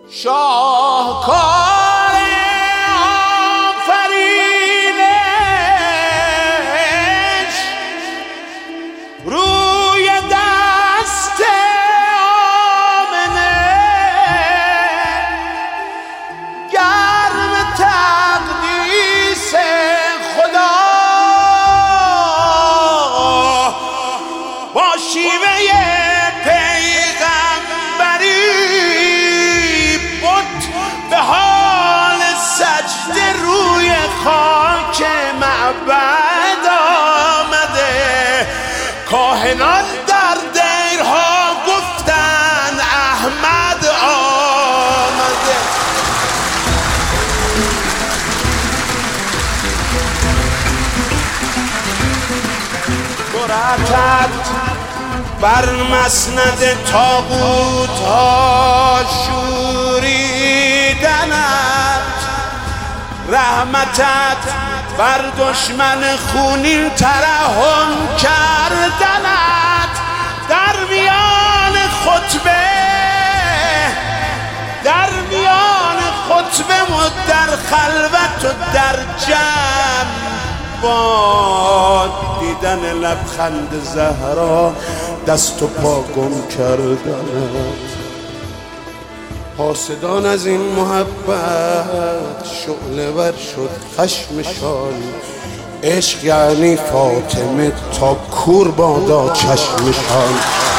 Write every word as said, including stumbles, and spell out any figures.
شاهکار آفرینش روی دست آمنه، گرم تقدیس خدا با شیوه روی خاک معبد آمده. کاهنان در دیرها گفتن احمد آمده. جرأتت بر مسند طاغوت ها شوریدنت، رحمتت بر دشمن خونین ترحم کردنت، در میان خطبه در میان خطبه و در خلوت و در جمع با دیدن لبخند زهرا دست و پا گم کردنت. حاسدان از این محبت شعله ور شد خشمشان، عشق یعنی فاطمه تا کور بادا چشمشان.